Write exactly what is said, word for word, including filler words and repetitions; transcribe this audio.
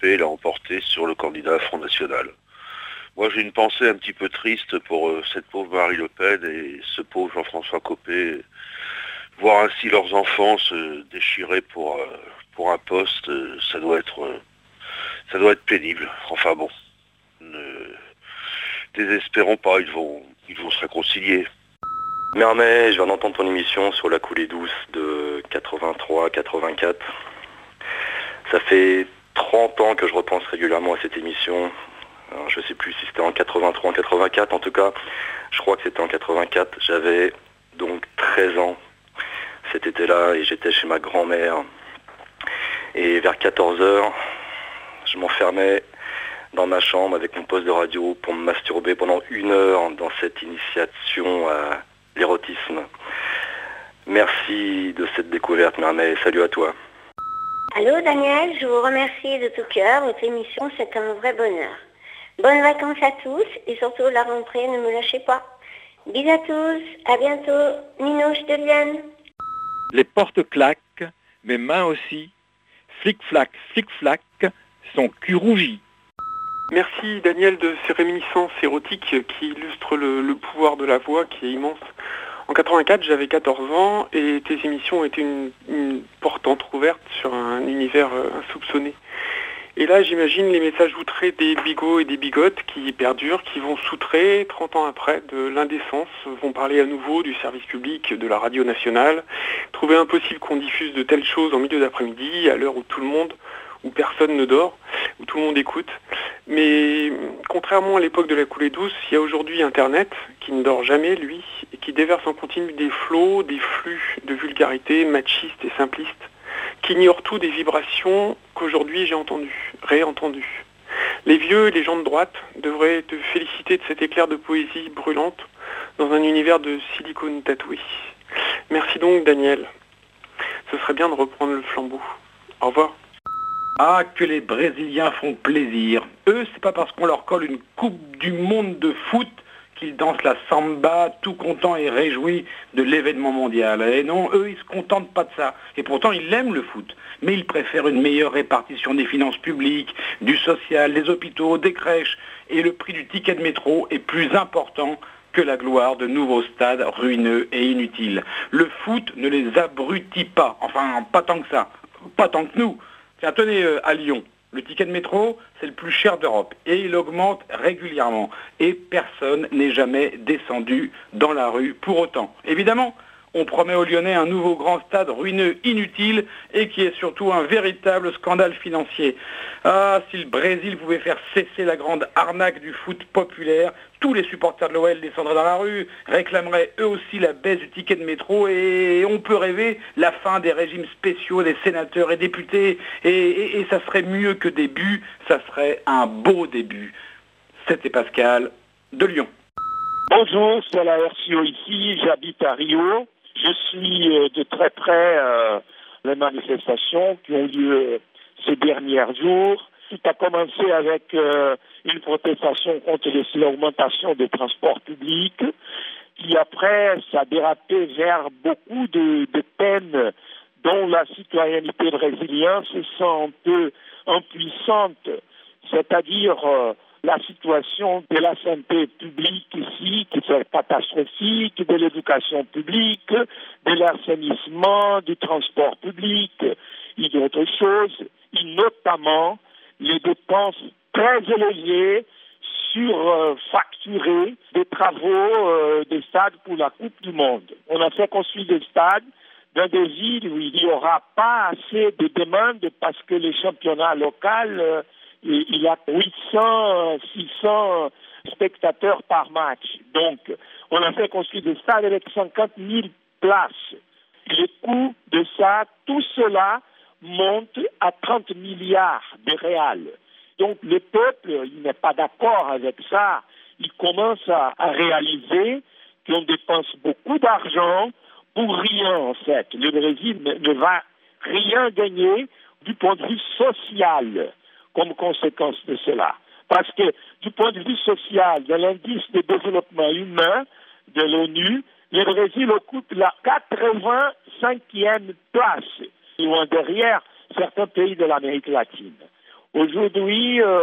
P l'a emporté sur le candidat Front National. Moi, j'ai une pensée un petit peu triste pour euh, cette pauvre Marie Le Pen et ce pauvre Jean-François Copé. Voir ainsi leurs enfants se déchirer pour, euh, pour un poste, euh, ça doit être, euh, ça doit être pénible. Enfin bon, ne désespérons pas, ils vont, ils vont se réconcilier. Mermet, je viens d'entendre ton émission sur la coulée douce de quatre-vingt-trois quatre-vingt-quatre. Ça fait trente ans que je repense régulièrement à cette émission. Alors, je ne sais plus si c'était en quatre-vingt-trois, en quatre-vingt-quatre. En tout cas, je crois que c'était en quatre-vingt-quatre. J'avais donc treize ans cet été-là et j'étais chez ma grand-mère. Et vers quatorze heures, je m'enfermais dans ma chambre avec mon poste de radio pour me masturber pendant une heure dans cette initiation à l'érotisme. Merci de cette découverte, Mermet. Salut à toi. Allô Daniel, je vous remercie de tout cœur. Votre émission, c'est un vrai bonheur. Bonnes vacances à tous et surtout la rentrée, ne me lâchez pas. Bisous à tous, à bientôt. Minouche de Vienne. Les portes claquent, mes mains aussi. Flic-flac, flic-flac, son cul rougit. Merci Daniel de ces réminiscences érotiques qui illustrent le, le pouvoir de la voix qui est immense. En quatre-vingt-quatre, j'avais quatorze ans et tes émissions étaient une, une porte entrouverte sur un univers euh, insoupçonné. Et là, j'imagine les messages outrés des bigots et des bigotes qui perdurent, qui vont s'outrer trente ans après de l'indécence, vont parler à nouveau du service public, de la radio nationale, trouver impossible qu'on diffuse de telles choses en milieu d'après-midi, à l'heure où tout le monde, où personne ne dort, où tout le monde écoute. Mais contrairement à l'époque de la coulée douce, il y a aujourd'hui Internet, qui ne dort jamais, lui, et qui déverse en continu des flots, des flux de vulgarité machistes et simplistes, qui ignorent tout des vibrations qu'aujourd'hui j'ai entendues, réentendues. Les vieux et les gens de droite devraient te féliciter de cet éclair de poésie brûlante dans un univers de silicone tatoué. Merci donc Daniel. Ce serait bien de reprendre le flambeau. Au revoir. Ah, que les Brésiliens font plaisir. Eux, c'est pas parce qu'on leur colle une coupe du monde de foot qu'ils dansent la samba, tout contents et réjouis de l'événement mondial. Et non, eux, ils se contentent pas de ça. Et pourtant, ils aiment le foot. Mais ils préfèrent une meilleure répartition des finances publiques, du social, des hôpitaux, des crèches. Et le prix du ticket de métro est plus important que la gloire de nouveaux stades ruineux et inutiles. Le foot ne les abrutit pas. Enfin, pas tant que ça. Pas tant que nous. Tiens, tenez, euh, à Lyon, le ticket de métro, c'est le plus cher d'Europe et il augmente régulièrement. Et personne n'est jamais descendu dans la rue pour autant. Évidemment, on promet aux Lyonnais un nouveau grand stade ruineux, inutile et qui est surtout un véritable scandale financier. Ah, si le Brésil pouvait faire cesser la grande arnaque du foot populaire, tous les supporters de l'O L descendraient dans la rue, réclameraient eux aussi la baisse du ticket de métro et on peut rêver la fin des régimes spéciaux des sénateurs et députés et, et, et ça serait mieux que début, ça serait un beau début. C'était Pascal de Lyon. Bonjour, c'est la R C O ici, j'habite à Rio. Je suis de très près euh, les manifestations qui ont lieu ces derniers jours. Tout a commencé avec euh, une protestation contre l'augmentation des transports publics, puis après, ça a dérapé vers beaucoup de, de peines dont la citoyenneté brésilienne se sent un peu impuissante, c'est-à-dire euh, la situation de la santé publique ici, qui est catastrophique, de l'éducation publique, de l'assainissement, du transport public, et d'autres choses, et notamment les dépenses très élevées sur euh, facturer des travaux euh, des stades pour la Coupe du Monde. On a fait construire des stades dans des villes où il n'y aura pas assez de demandes parce que les championnats locaux, euh, il y a huit cents, six cents spectateurs par match. Donc, on a fait construire des stades avec cinquante mille places. Le coût de ça, tout cela monte à trente milliards de réals. Donc, le peuple, il n'est pas d'accord avec ça. Il commence à, à réaliser qu'on dépense beaucoup d'argent pour rien, en fait. Le Brésil ne, ne va rien gagner du point de vue social comme conséquence de cela. Parce que du point de vue social, de l'indice de développement humain de l'ONU, le Brésil occupe la quatre-vingt-cinquième place, loin derrière certains pays de l'Amérique latine. Aujourd'hui, euh,